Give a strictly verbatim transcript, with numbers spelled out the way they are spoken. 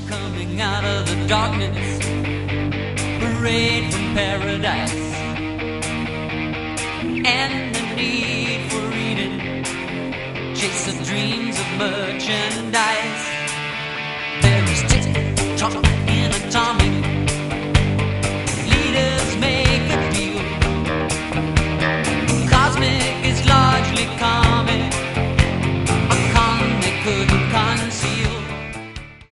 coming out of the darkness, parade from paradise, and the need for eating, chase of dreams of merchandise. There is tick-tock